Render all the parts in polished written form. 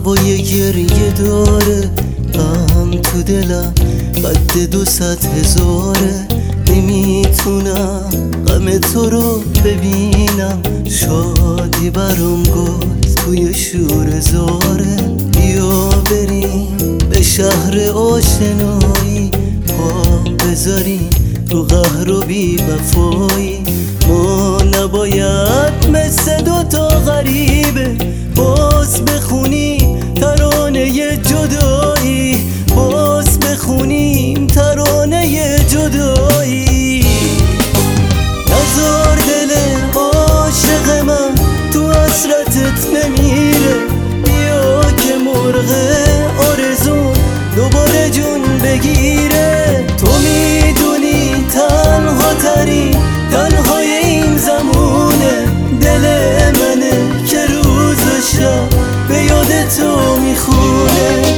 هوای گریه داره غم تو دلم قد 200,000. نمیتونم غم تو رو ببینم، شادی برام گل توی شور زاره. بیا بریم به شهر آشنایی، پا بذاریم رو قهر و بی وفایی. ما نباید مثل دوتا غریبه باز بخونیم ترانه جدایی، باز بخونیم ترانه جدایی. نزار دل عاشق من تو حسرتت نمیره، بیا که مرغ آرزون دوباره جون بگیره. تو میدونی تنها ترین تنهای این زمونه، دل منه که روز و شب به یاد تو میخونه.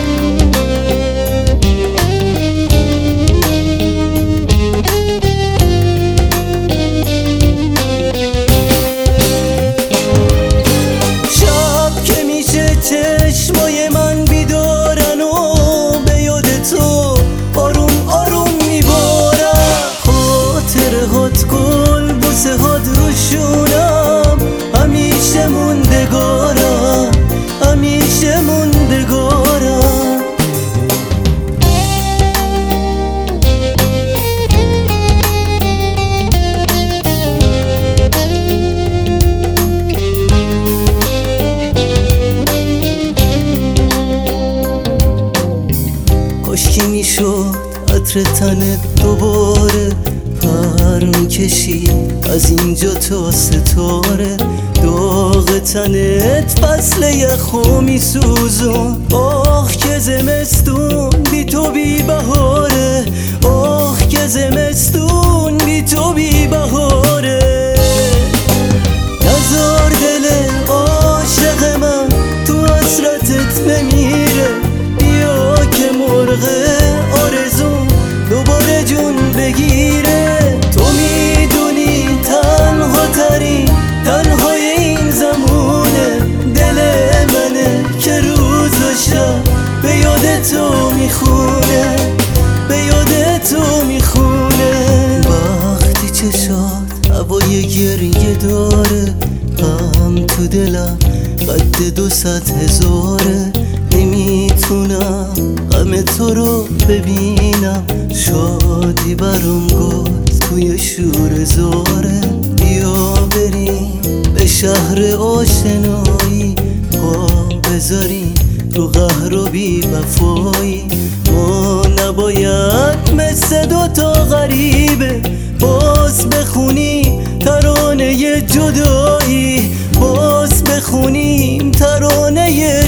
شب که میشه چشمای من بیدارن و به یاد تو آروم آروم میبارم. خاطره هات گل بوسه هات روشونم، همیشه موندگارم، همیشه موندگارم. کاشکی میشد عطر تنت دوباره پر میکشی از اینجا تا ستاره. داغ تنت فصل یخو میسوزون، آخ که زمستون بی تو بی بهاره، آخ که زمستون بی تو بی بهاره. نزار دل عاشق من تو حسرتت نمیره، بیا که مرغ آرزون دوباره جون بگیره. تو میدونی تنها ترین تنهای این زمونه، دل منه که روز و شب به یاد تو میخونه، به یاد تو میخونه. وقتی چشات هوای گریه داره غم تو دلم قد 200,000. نمیتونم غم تو رو ببینم، شادی برام گل توی شور زاره. بیا بریم به شهر آشنایی، پا بذاریم رو قهر و بی وفایی. ما نباید مثل دوتا غریبه باز بخونیم ترانه جدایی، باز بخونیم ترانه